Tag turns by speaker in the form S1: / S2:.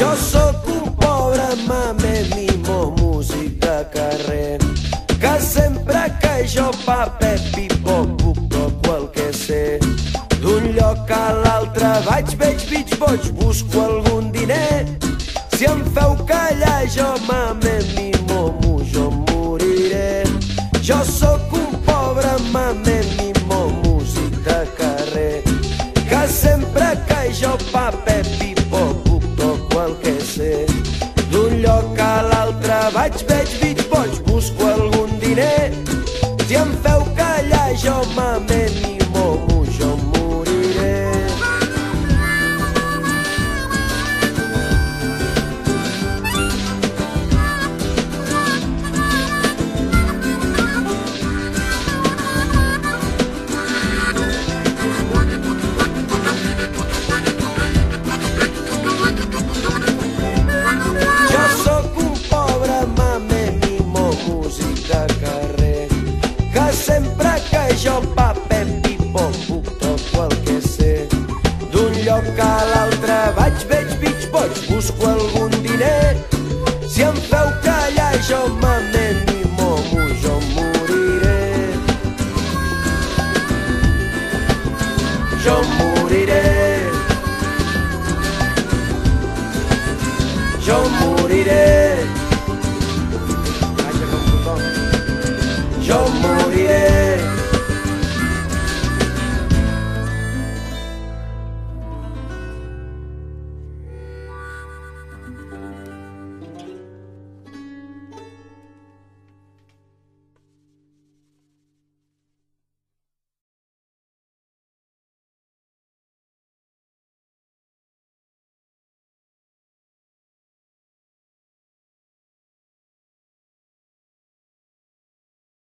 S1: Jo sóc un pobre mame mimo, músic de carrer, que sempre que jo pape pipo puc toco el que sé. D'un lloc a l'altre vaig, veig, mig boig, busco algun diner. Si em feu callar jo mame mimo, jo moriré. Jo sóc un pobre mame mimo, músic de carrer, que sempre que jo pape pipo puc toco el que sé. D'un lloc a l'altre vaig, veig, mig boig, busco algun diner. Si em feu callar jo mame mimo, jo moriré.